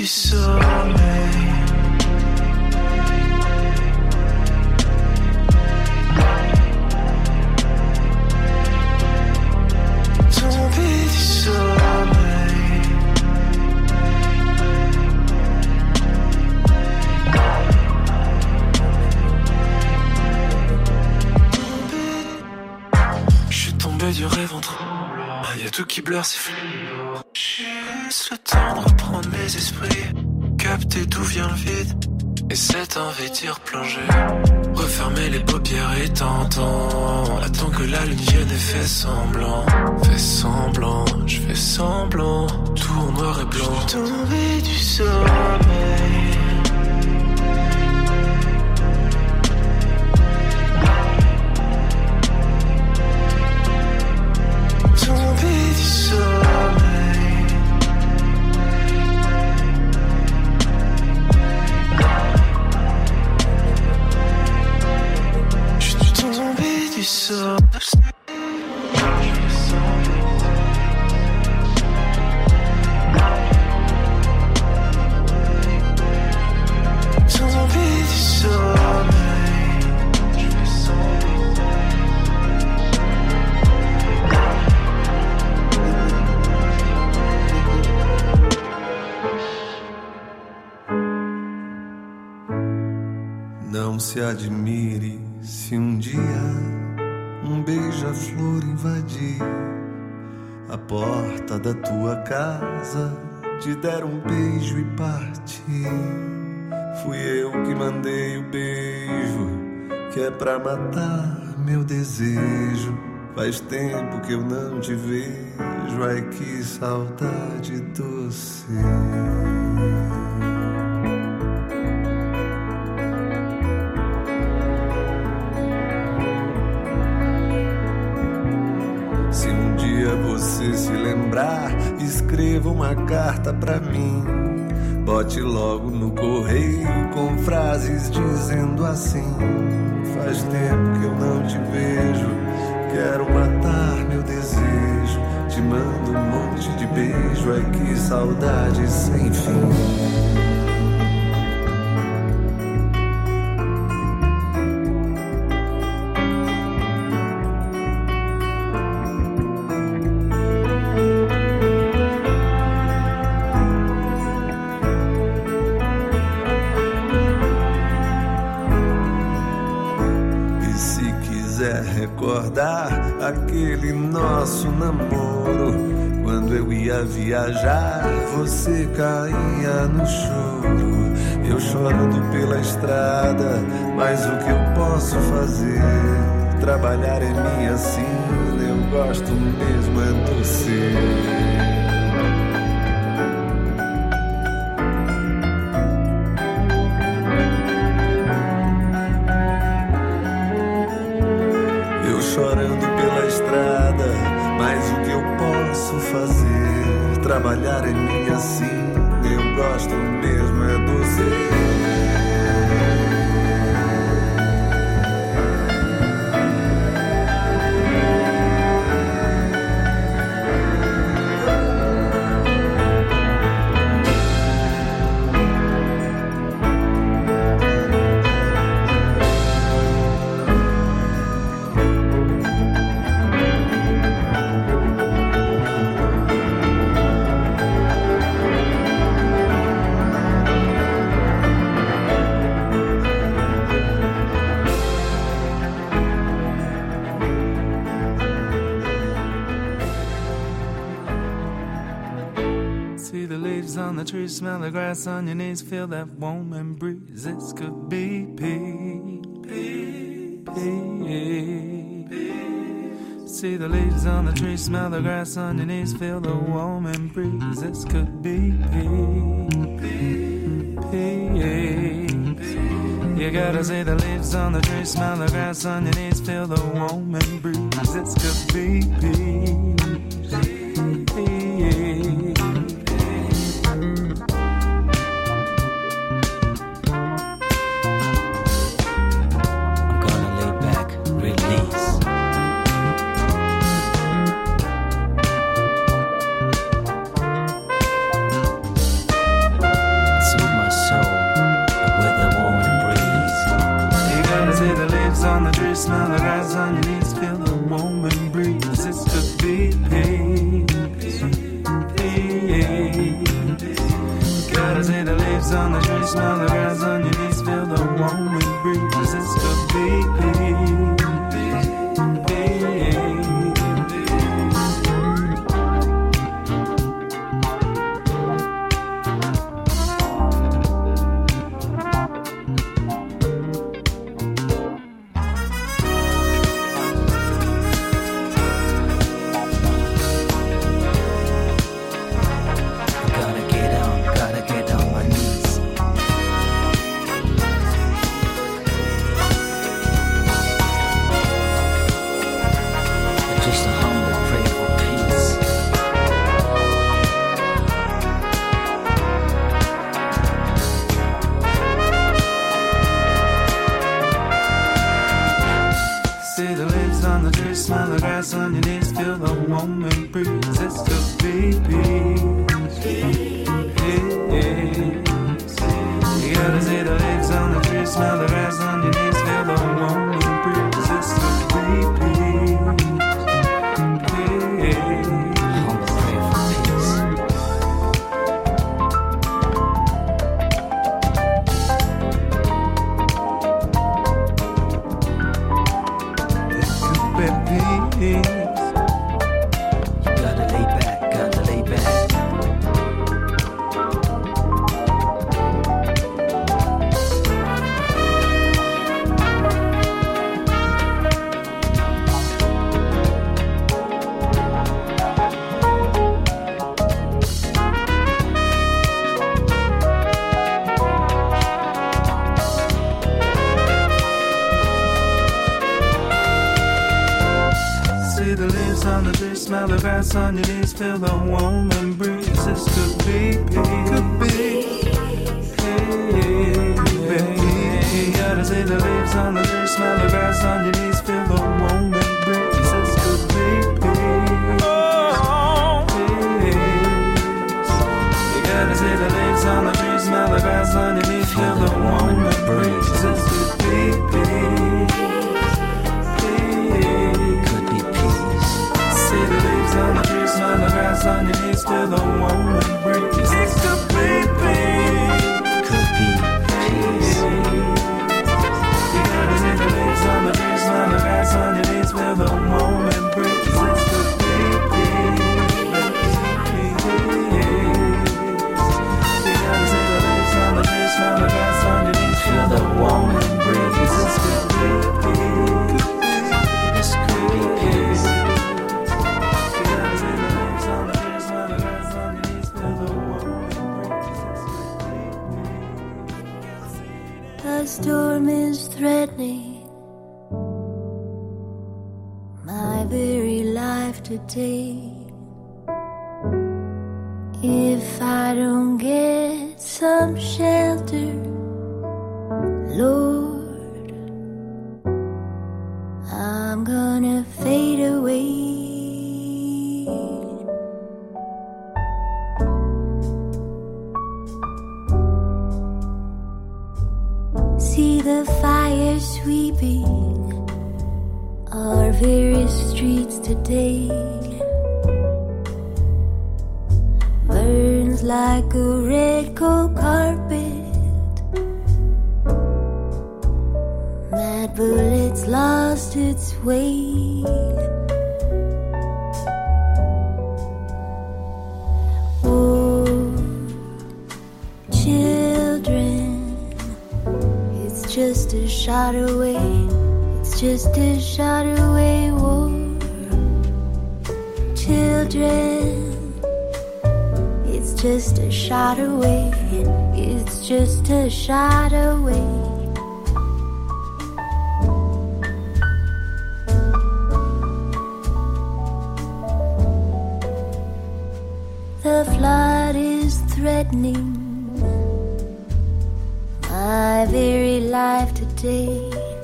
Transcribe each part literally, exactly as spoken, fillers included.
sommeil. Tombé du sommeil. Je suis tombé du rêve en tremblant. Y'a tout qui blur, c'est flou. J'ai juste le temps de reprendre mes esprits, capter d'où vient le vide et cette envie d'y replonger. Refermer les paupières est tentant. Attends que la lune vienne et fais semblant. Fais semblant, je fais semblant. Tout en noir et blanc. Je suis tombé du sommeil. Tombé du sommeil. Je suis tombé du sommeil. Tombé du sommeil. Não se admire se um dia um beija-flor invadir a porta da tua casa, te der um beijo e partir. Fui eu que mandei o beijo, que é pra matar meu desejo. Faz tempo que eu não te vejo, ai que saudade doce. Se se lembrar, escreva uma carta pra mim. Bote logo no correio com frases dizendo assim: faz tempo que eu não te vejo, quero matar meu desejo. Te mando um monte de beijo, ai que saudade sem fim. Aquele nosso namoro, quando eu ia viajar, você caía no choro. Eu chorando pela estrada, mas o que eu posso fazer? Trabalhar é minha sina, eu gosto mesmo é do você. Trabalhar em mim assim, eu gosto mesmo é do você. Smell the grass on your knees, feel that warm and breeze. This could be peace. See the leaves on the tree, smell the grass on your knees, feel the warm and breeze. This could be peace. You gotta see the leaves on the tree, smell the grass on your knees, feel the warm and breeze. This could be peace. smell the grass on your knees, feel the warm breeze. This could be peace. Gotta see the leaves on the tree, smell the grass on your knees, feel the warm breeze. This could be peace. On your knees, feel the warm and breeze. This could be, could be, baby. Gotta see the leaves on the tree, smell the grass on your knees, feel the warm and breeze. This could be peace. You gotta see the leaves on the tree, smell the grass on your knees, feel the warm and breeze. This could be peace. On the trees, smell the grass on your knees, feel the warm and breeze. This could be peace. Could be peace. You gotta see the leaves on the trees, smell the grass on your knees, feel the warm and breeze. This could be peace. You gotta see the leaves on the trees, smell the grass on your knees, feel the warm and breeze. This could be peace. This could be peace. A storm is threatening my very life today. If I don't get some shelter, Lord, I'm gonna fade away. See the fire sweeping our various streets today. Burns like a red cold carpet. Mad bullets lost its way. Oh, children, just a shot away, it's just a shot away, war. Children, it's just a shot away, it's just a shot away. The flood is threatening my very life today.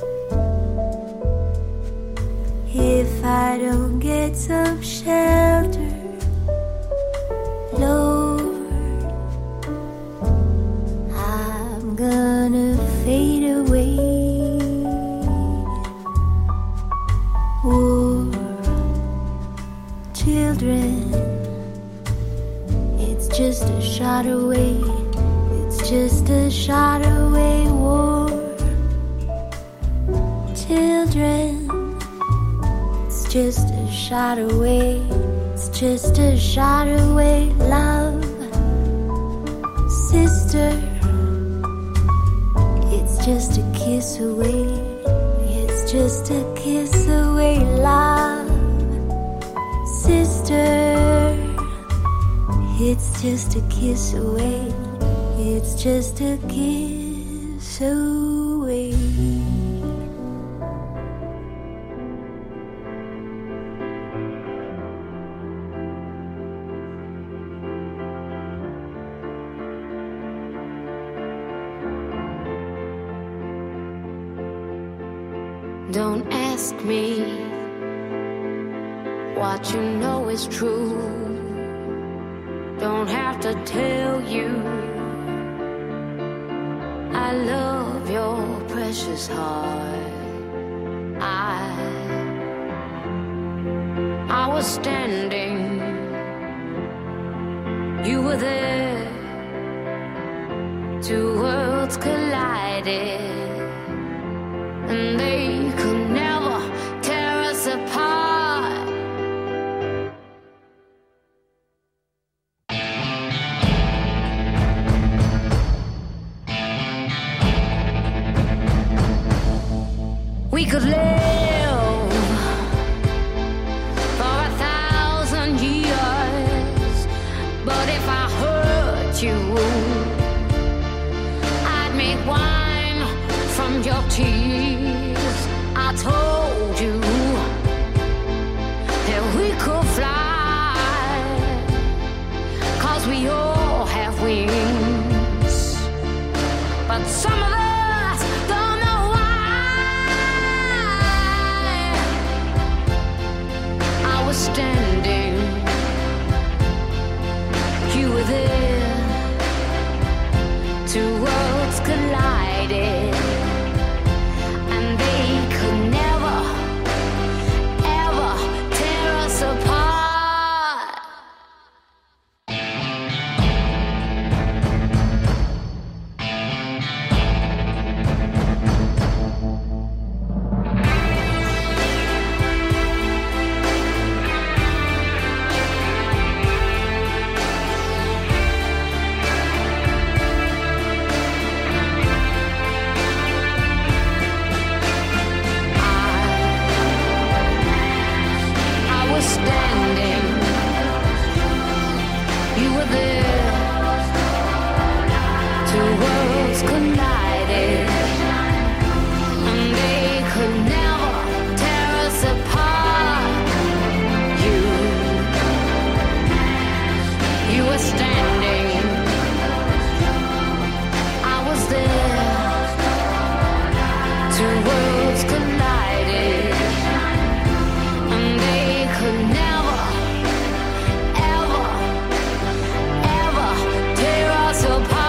If I don't get some shelter, Lord, I'm gonna fade away. just a shot away. It's just a shot away. War, children. It's just a shot away. It's just a shot away. Love, sister. It's just a kiss away. It's just a kiss away. Love, sister. It's just a kiss away. It's just a kiss away. Don't ask me what you know is true. Don't have to tell you I love your precious heart. I I was standing, you were there. Two worlds collided, and they could never tear us apart. We could live for a thousand years, but if I hurt you, I'd make wine from your tears. I told you that we could fly, 'cause we all have wings, but some of us don't know why. I was standing, you were there. Two worlds collided, and they could never, ever tear us apart. Standing, you were there. Two worlds collided, and they could never tear us apart. You, you were standing, I was there. Two worlds collided, and they could never, ever, ever tear us apart.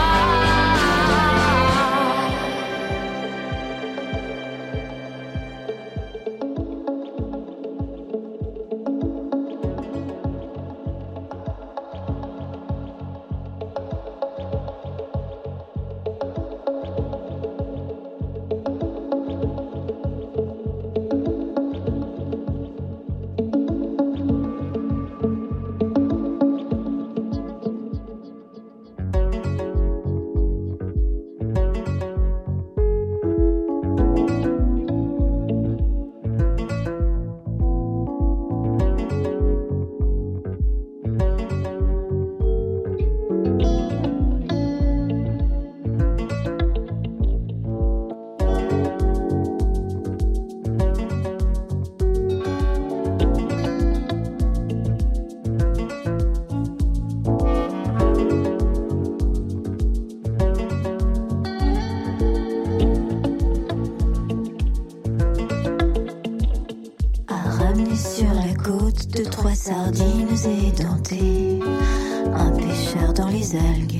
Deux, trois sardines édentées, un pêcheur dans les algues.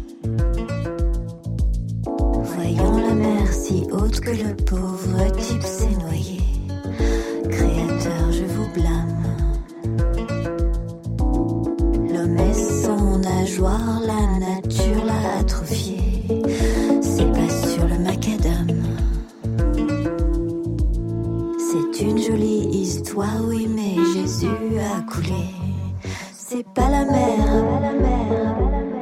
Voyant la mer si haute que le pauvre type s'est noyé, Créateur, je vous blâme. L'homme est son âge nageoire, la nature l'a atrophié. C'est pas sur le macadam. C'est une jolie histoire, oui, mais Jésus a coulé. C'est pas la mer, pas la mer, pas la mer.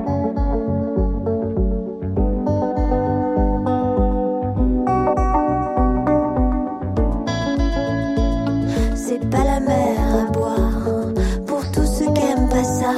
C'est pas la mer à boire pour tous ceux qui aiment pas ça.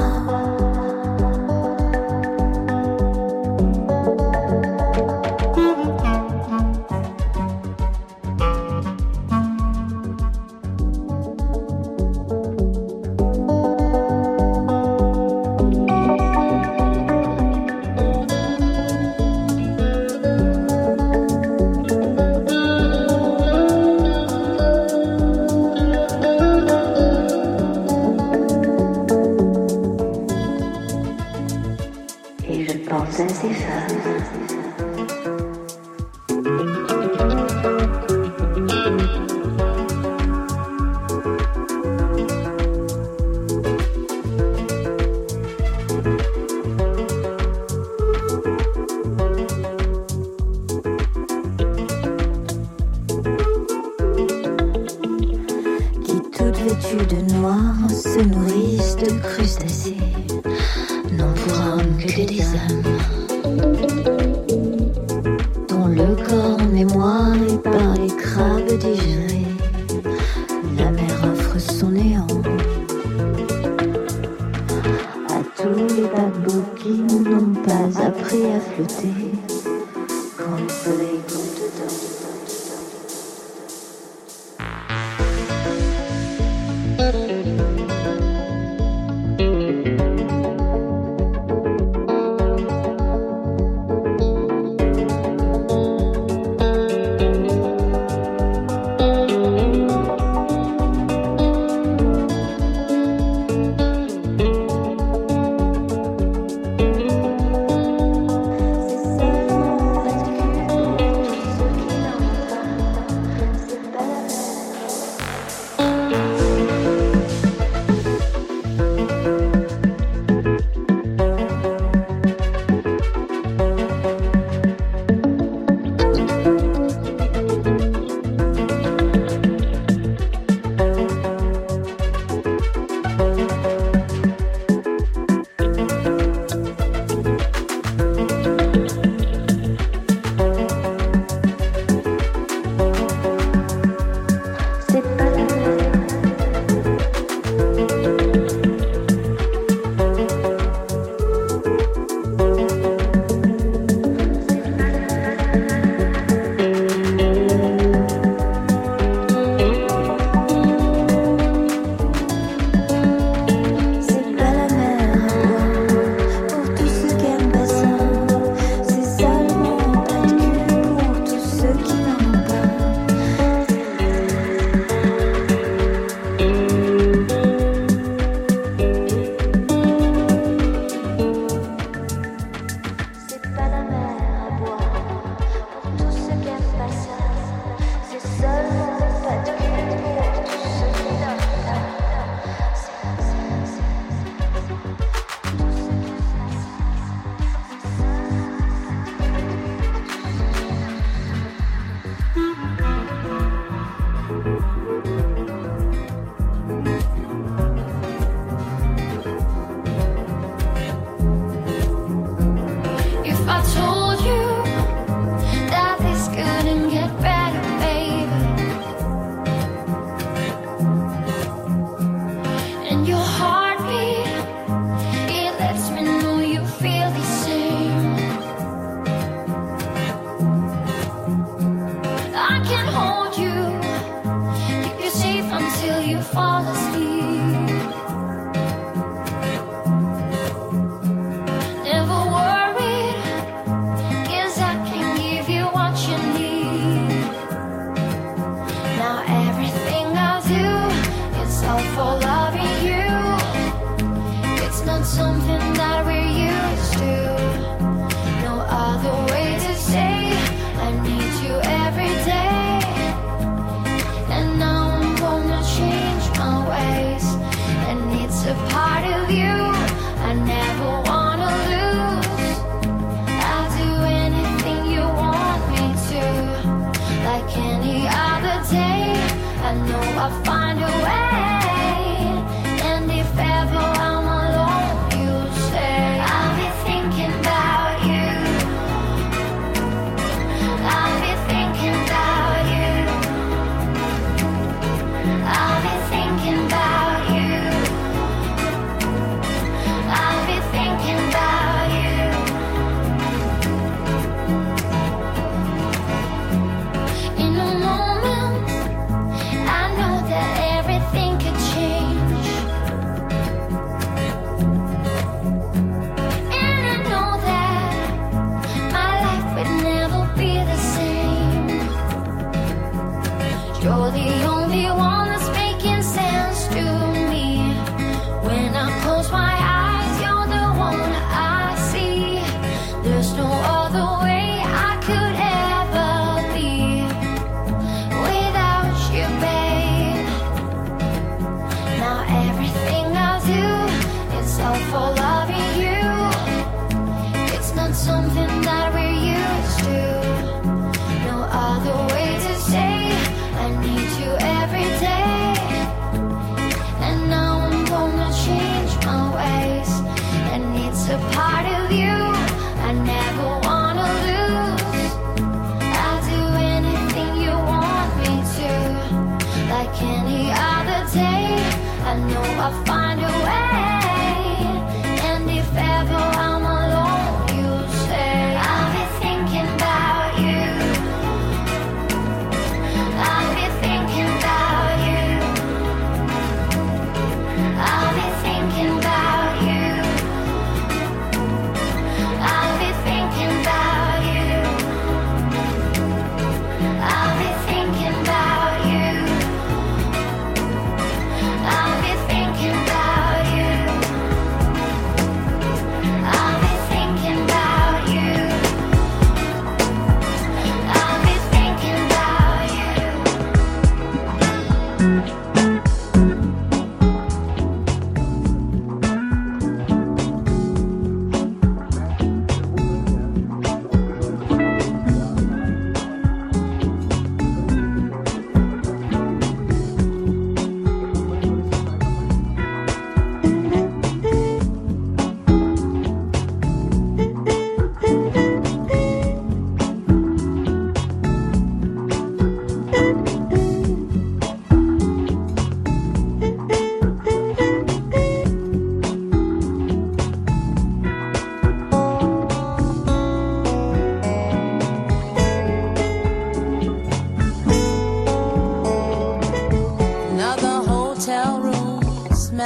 a part of you I never want.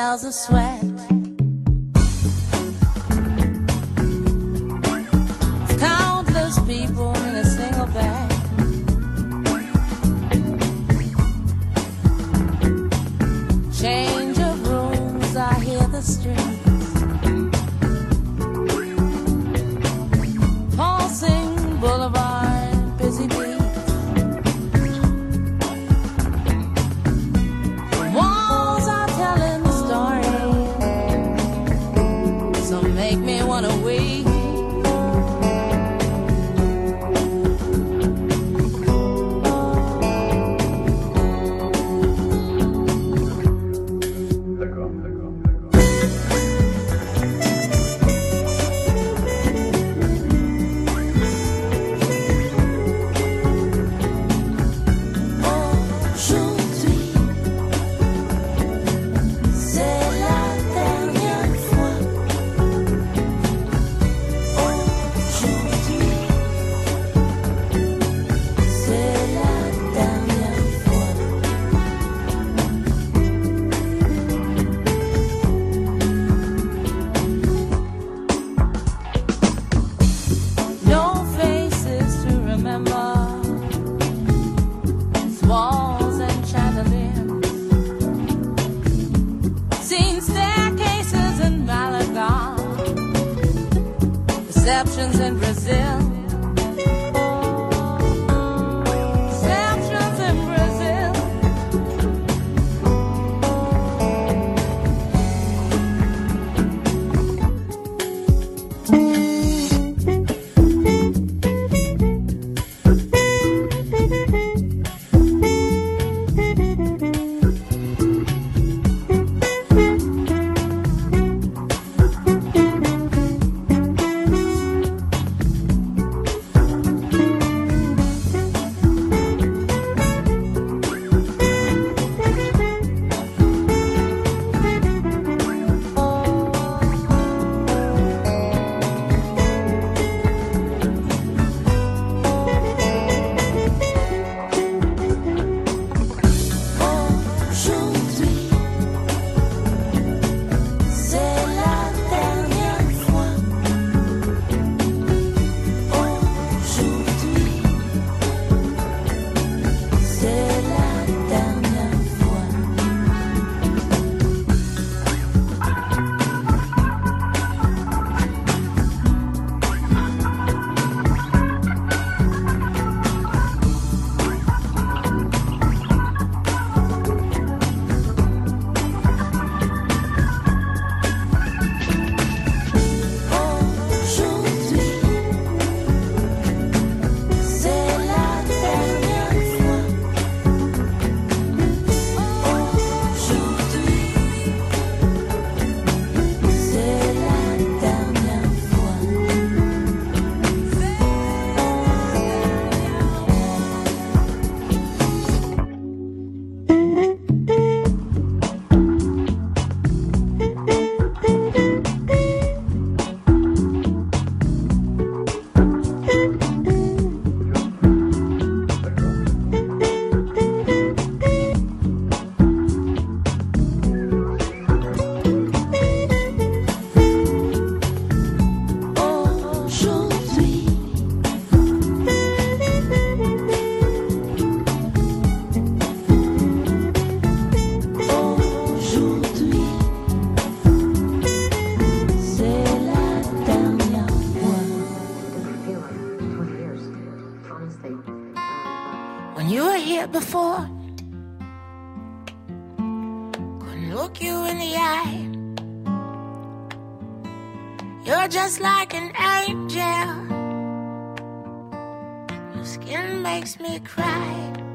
clouds of sweat. Countless people in a single bed. Change of rooms, I hear the streets. Pulsing boulevard, busy beats. The walls are telling the story. Some make me wanna weep. Receptions in Brazil. Receptions in Brazil. Before, couldn't look you in the eye. You're just like an angel. Your skin makes me cry.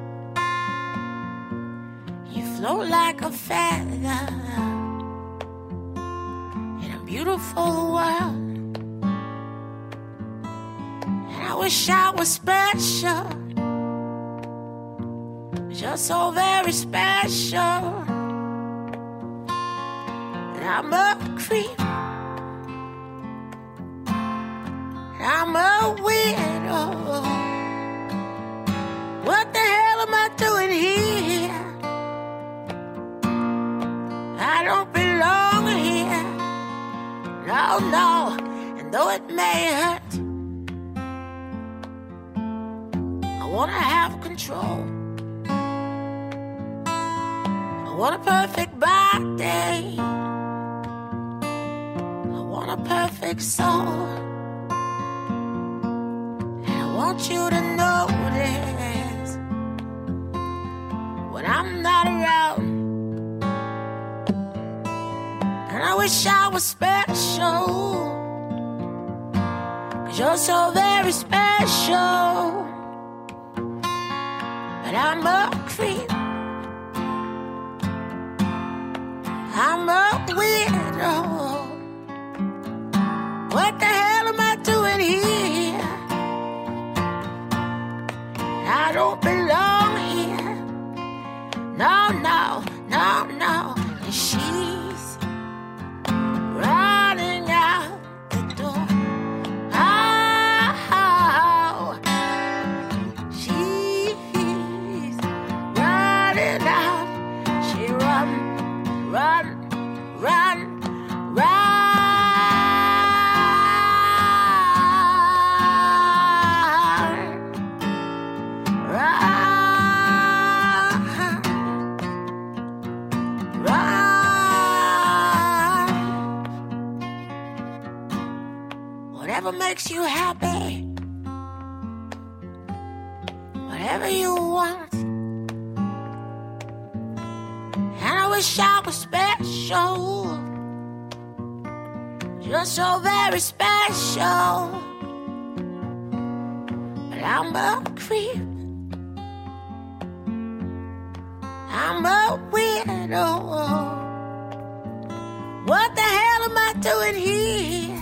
You float like a feather in a beautiful world. And I wish I was special. You're so very special. And I'm a creep. And I'm a weirdo. What the hell am I doing here? I don't belong. Oh no, and though it may hurt, I wanna have control. I want a perfect body, I want a perfect soul, and I want you to notice when I'm not around. And I wish I was special, 'cause you're so very special. But I'm a creep, I'm a weirdo. What the hell am I doing here? I don't belong here. No, no, no, no. And she's running out the door. Oh, she's running out. She run, run, run, run. Whatever makes you happy, whatever you want. And I wish I was special, you're so very special. But I'm a creep, I'm a weirdo. What the hell am I doing here?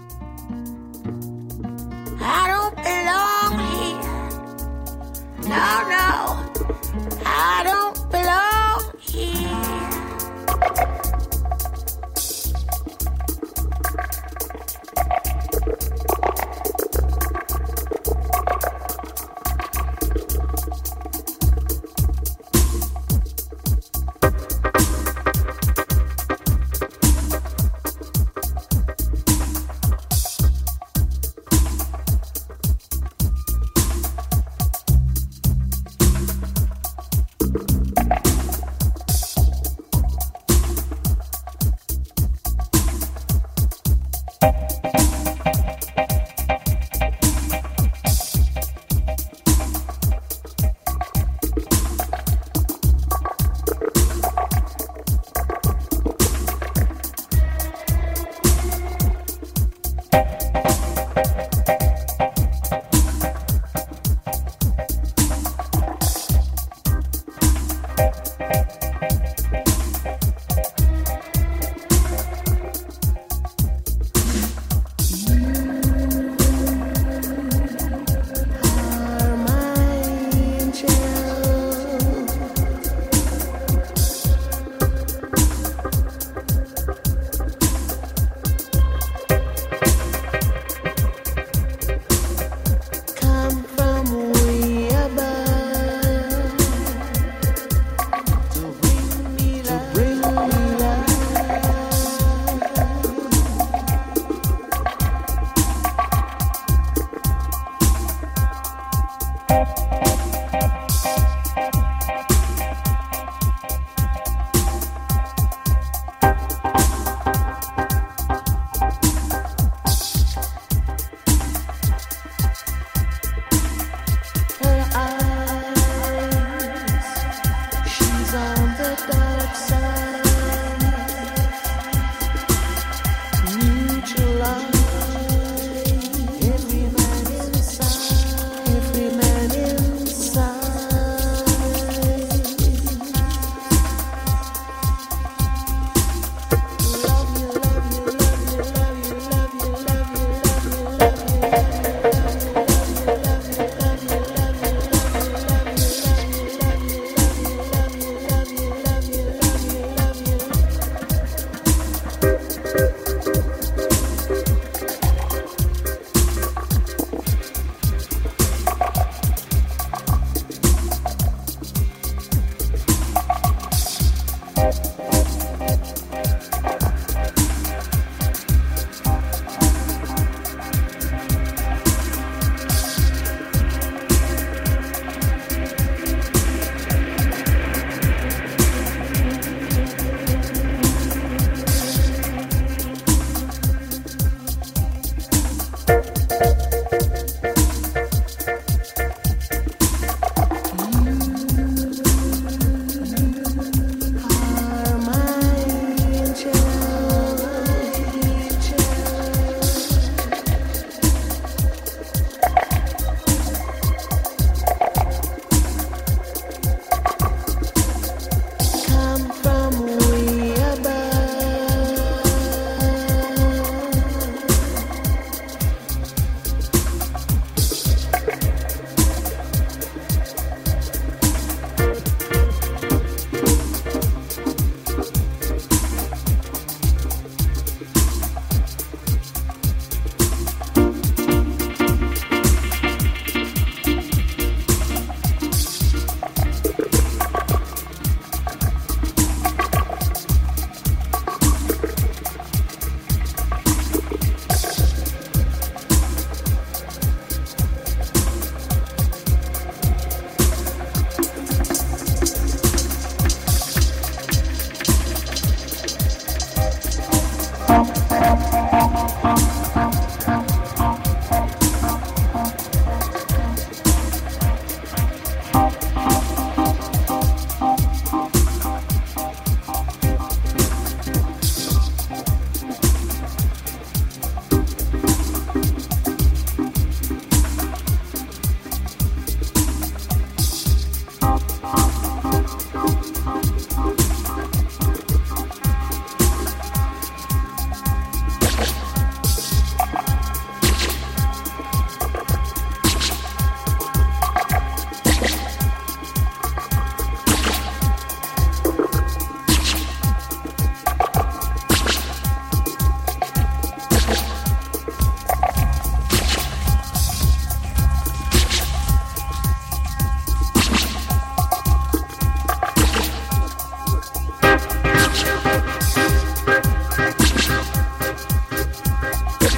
I don't belong here. No, no, I don't belong here.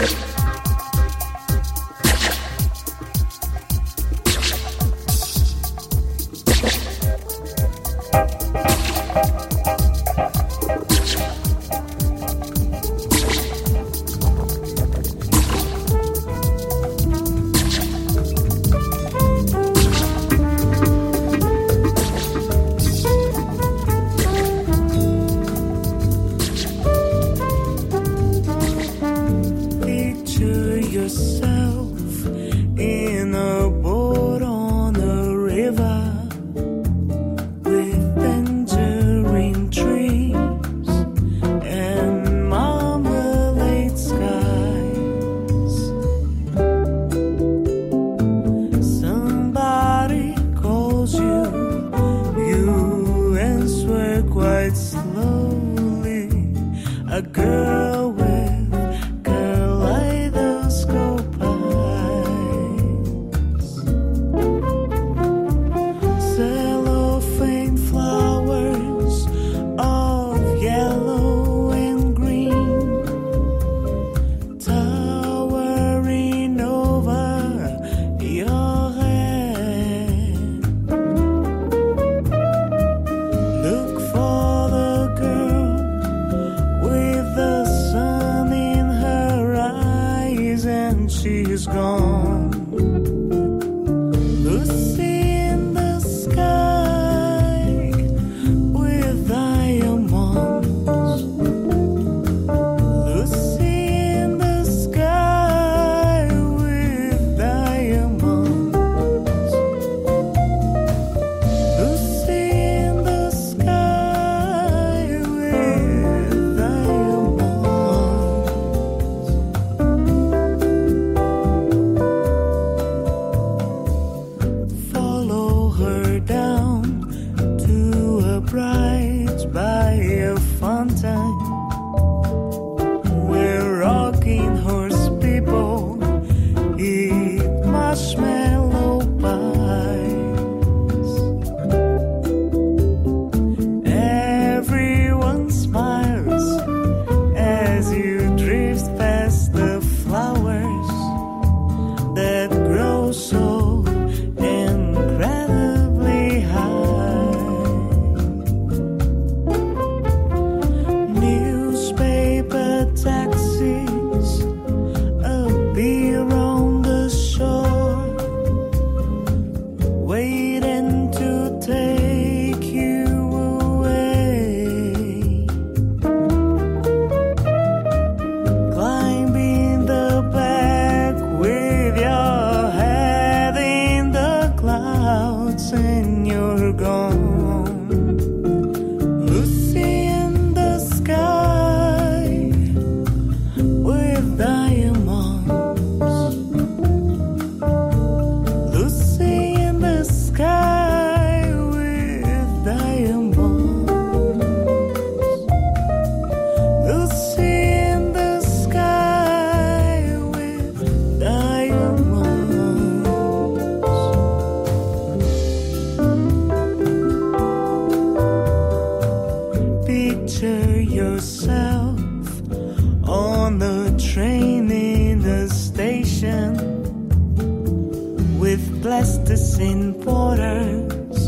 plasticine porters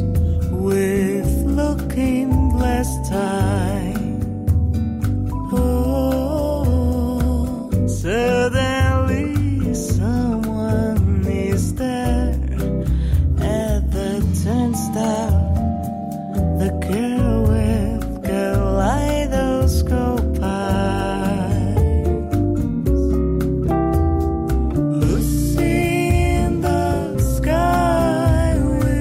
with looking glass tie. Oh, suddenly someone is there at the turnstile. The girl with kaleidoscope eyes. Lucy in the sky with